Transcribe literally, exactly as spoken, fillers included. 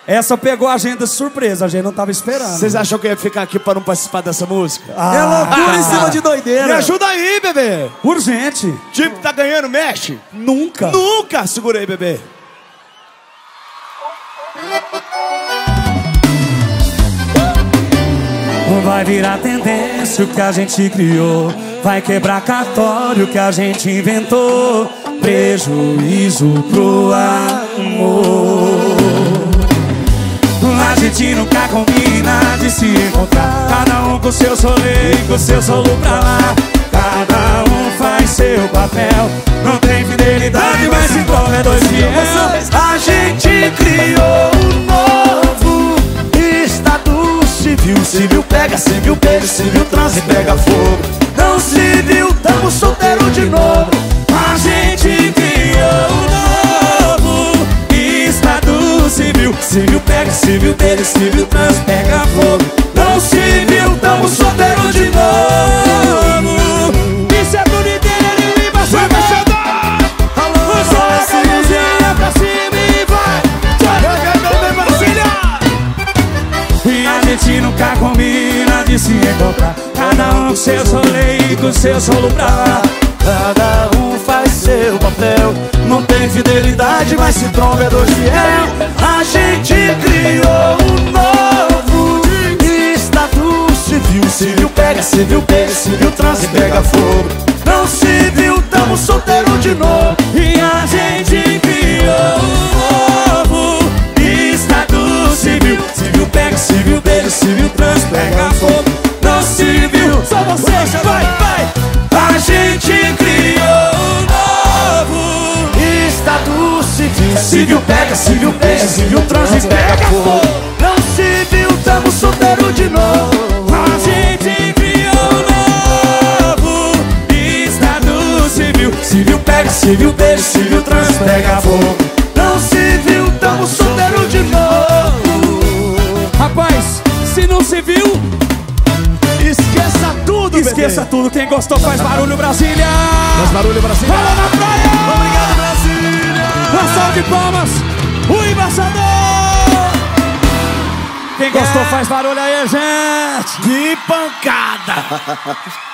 Essa pegou a agenda de surpresa, a gente não tava esperando. Vocês acham que eu ia ficar aqui pra não participar dessa música? Ah, É loucura ah, em cima de doideira. Me ajuda aí, bebê. Urgente. Time tá ganhando, mexe. Nunca. Nunca. Segura aí, bebê. Vai virar tendência o que a gente criou. Vai quebrar cartório que a gente inventou. Prejuízo pro amor. A gente nunca combina de se encontrar. Cada um com seu solê e com seu solo pra lá. Cada um faz seu papel. Não tem fidelidade, mas se prova é dois fiéis. A gente criou um novo estado civil. Civil pega, civil beijo, civil transa e pega fogo. Não civil, tamo solteiro de novo. A gente criou um novo estado civil. Civil pega, civil beijo, civil trans, pega fogo. Não civil, tamo solteiro de novo. Isso é tudo inteiro e vai Vai, vai, chegar! Alô, só essa mãozinha pra cima e vai. E a gente nunca combina de se encontrar. Cada um com seu solê e com seu solo pra lá. Cada um faz seu papel. Não tem fidelidade, mas se tromba é dois fiel. A gente criou um novo estado civil. Civil pega, civil beija, civil transa e pega fogo. Não civil, tamo solteiro de novo. E a gente criou um novo estado civil. Civil pega, civil beija, civil trans, pega fogo. Não civil, só você, vai, vai. A gente criou um novo estado civil. Civil pega, civil beija, civil transa e pega fogo. Não civil, tamo solteiro de novo. A gente criou um novo estado civil. Civil pega, civil beija, civil trans, pega fogo. Não civil, tamo solteiro de novo. Rapaz, se não se viu, esqueça tudo, esqueça bebê. tudo. Quem gostou faz barulho, Brasília. Faz barulho, Brasília. Fala na praia. Obrigado, Brasília. Uma salva de palmas, o embaixador. Quem gostou faz barulho aí, gente. Que pancada.